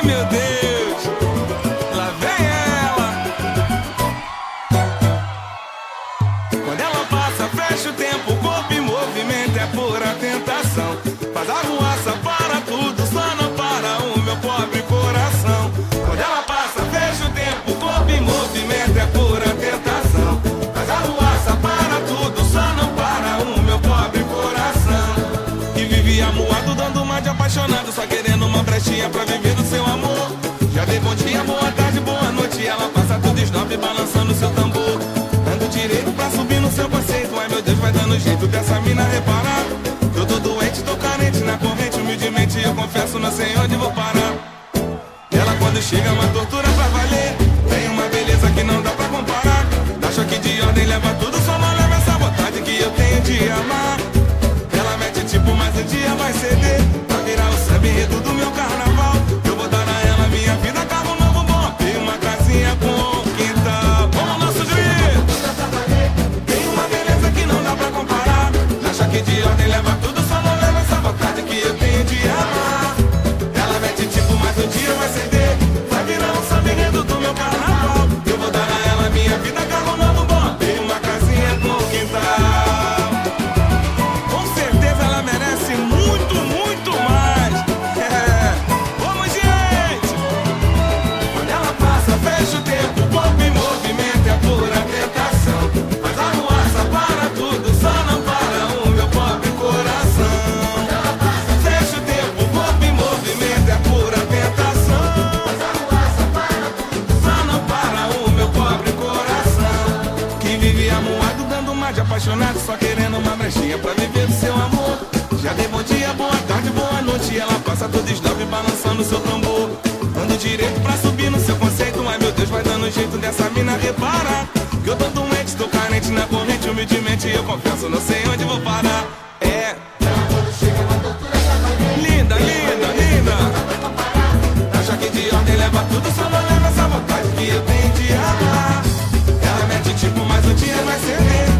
meu Deus, lá vem ela. Quando ela passa, fecha o tempo, o corpo em movimento, é pura tentação. Faz a ruaça para tudo, só não para o meu pobre coração. Quando ela passa, fecha o tempo, o corpo em movimento, é pura tentação. Faz a ruaça para tudo, só não para o meu pobre coração. Que vivia moado, dando uma de apaixonado, só querendo uma brechinha pra viver do seu amor. Já dei bom dia, boa tarde, boa noite, ela passa tudo snob, balançando seu tambor. Dando direito pra subir no seu conceito, ai meu Deus, vai dando jeito dessa mina reparar. Eu tô doente, tô carente na corrente, humildemente eu confesso, não sei onde vou parar. Ela quando chega é uma tortura pra valer, tem uma beleza que não dá pra comparar. Dá choque de ordem, leva tudo, só não leva essa vontade que eu tenho de amar. Ela mete tipo, mas um dia vai ceder, vai virar o samba enredo do meu carnaval. Eu vou dar a ela minha vida, carro novo bom, e uma casinha com quintal. Vamos nosso grito! Tem uma beleza que não dá pra comparar. Dá choque de ordem, leva tudo, só não leva essa vontade que eu tenho de amar. Ela mete tipo, mas um dia vai ceder, vai virar um samba enredo do meu carnaval. Eu vou dar a ela minha vida, carro novo bom, e uma casinha com quintal. Com certeza ela merece muito, muito mais. Vamos, gente! Quando ela passa, fecha o tempo, o corpo em movimento, é pura tentação. Faz a ruaça para tudo, só não para o meu pobre coração. Fecha o tempo, o corpo em movimento, é pura tentação. Faz a ruaça para tudo, só não para o meu pobre coração. Que vive amuado, dando uma de apaixonado, só querendo uma brechinha pra viver do seu amor. Já dei bom dia, boa tarde, boa noite, ela passa todo snob, balançando seu tambor. Dando direito pra subir no seu conceito, ai meu Deus, vai dando jeito dessa mina reparar. Que eu tô doente, tô carente na corrente, humildemente eu confesso, não sei onde vou parar. É linda, linda, linda. Dá choque de ordem, leva tudo, só não leva essa vontade que eu tenho de amar. Ela mete tipo, mas um dia vai ceder,